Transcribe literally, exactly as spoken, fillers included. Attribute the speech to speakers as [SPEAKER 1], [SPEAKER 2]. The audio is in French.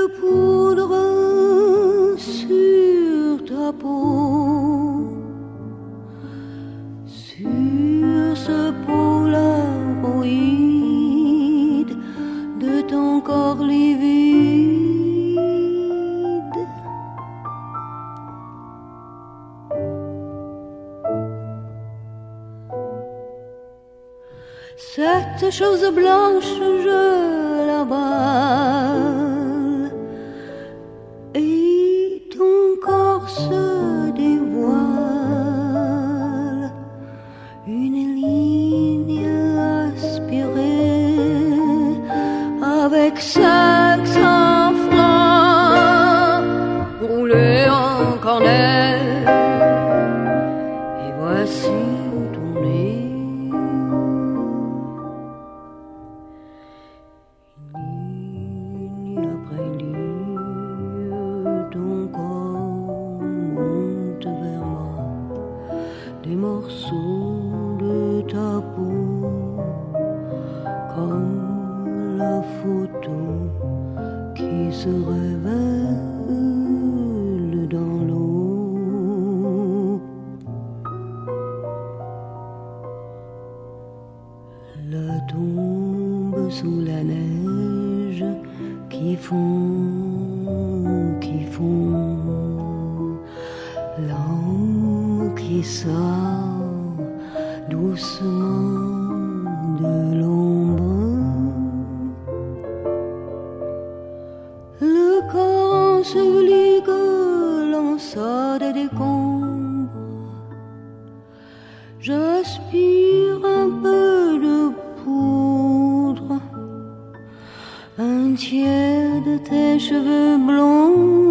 [SPEAKER 1] poudre sur ta peau, sur ce polaroid de ton corps livide. Cette chose blanche, je la bats et ton corps se dévoile, une ligne aspirée avec cinq cents francs roulés en cornelle, et voici ton nez. Ligne après ligne, ton corps monte vers moi, des morceaux de ta peau, comme la photo qui se révèle dans l'eau. La tombe sous la neige qui fond, qui fond, l'âme qui sort doucement de l'ombre. Le corps enseveli que l'on sort des décombres, j'aspire un peu de poudre, un tiers de tes cheveux blonds